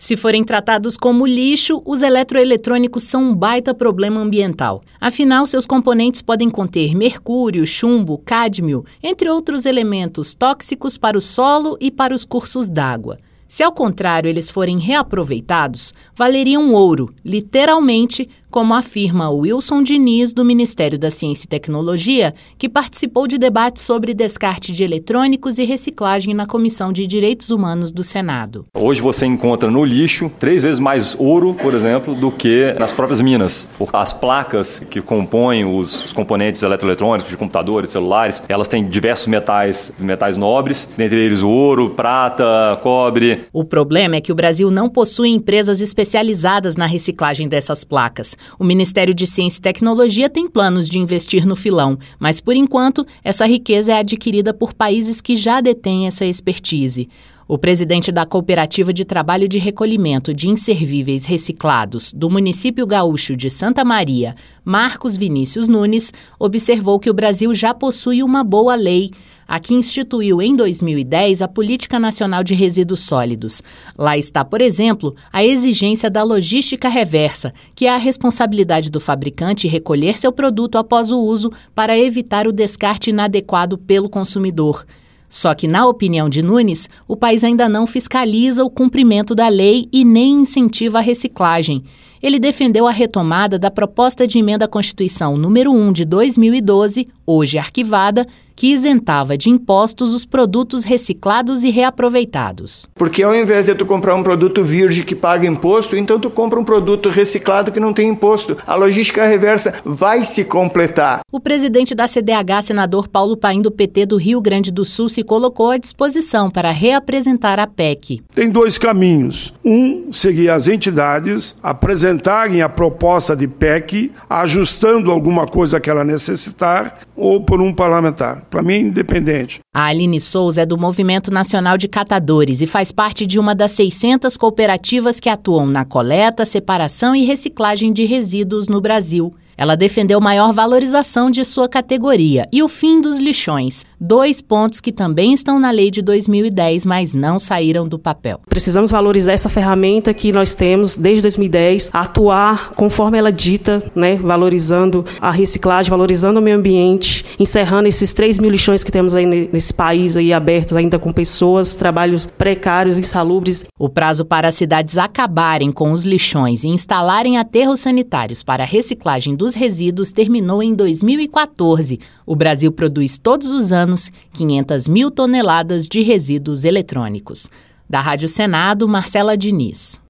Se forem tratados como lixo, os eletroeletrônicos são um baita problema ambiental. Afinal, seus componentes podem conter mercúrio, chumbo, cádmio, entre outros elementos tóxicos para o solo e para os cursos d'água. Se, ao contrário, eles forem reaproveitados, valeriam ouro, literalmente, como afirma Wilson Diniz, do Ministério da Ciência e Tecnologia, que participou de debates sobre descarte de eletrônicos e reciclagem na Comissão de Direitos Humanos do Senado. Hoje você encontra no lixo 3 vezes mais ouro, por exemplo, do que nas próprias minas. As placas que compõem os componentes eletroeletrônicos de computadores, celulares, elas têm diversos metais nobres, dentre eles ouro, prata, cobre. O problema é que o Brasil não possui empresas especializadas na reciclagem dessas placas. O Ministério de Ciência e Tecnologia tem planos de investir no filão, mas, por enquanto, essa riqueza é adquirida por países que já detêm essa expertise. O presidente da Cooperativa de Trabalho de Recolhimento de Inservíveis Reciclados do município gaúcho de Santa Maria, Marcos Vinícius Nunes, observou que o Brasil já possui uma boa lei, a que instituiu em 2010 a Política Nacional de Resíduos Sólidos. Lá está, por exemplo, a exigência da logística reversa, que é a responsabilidade do fabricante recolher seu produto após o uso para evitar o descarte inadequado pelo consumidor. Só que, na opinião de Nunes, o país ainda não fiscaliza o cumprimento da lei e nem incentiva a reciclagem. Ele defendeu a retomada da proposta de emenda à Constituição número 1 de 2012, hoje arquivada, que isentava de impostos os produtos reciclados e reaproveitados. Porque ao invés de tu comprar um produto virgem que paga imposto, então tu compra um produto reciclado que não tem imposto. A logística reversa vai se completar. O presidente da CDH, senador Paulo Paim, do PT do Rio Grande do Sul, se colocou à disposição para reapresentar a PEC. Tem 2 caminhos. Seguir as entidades, apresentarem a proposta de PEC, ajustando alguma coisa que ela necessitar, ou por um parlamentar. Para mim, independente. A Aline Souza é do Movimento Nacional de Catadores e faz parte de uma das 600 cooperativas que atuam na coleta, separação e reciclagem de resíduos no Brasil. Ela defendeu maior valorização de sua categoria e o fim dos lixões, 2 pontos que também estão na lei de 2010, mas não saíram do papel. Precisamos valorizar essa ferramenta que nós temos desde 2010, atuar conforme ela dita, valorizando a reciclagem, valorizando o meio ambiente, encerrando esses 3 mil lixões que temos aí nesse país aí abertos ainda com pessoas, trabalhos precários, insalubres. O prazo para as cidades acabarem com os lixões e instalarem aterros sanitários para a reciclagem dos resíduos terminou em 2014. O Brasil produz todos os anos 500 mil toneladas de resíduos eletrônicos. Da Rádio Senado, Marcela Diniz.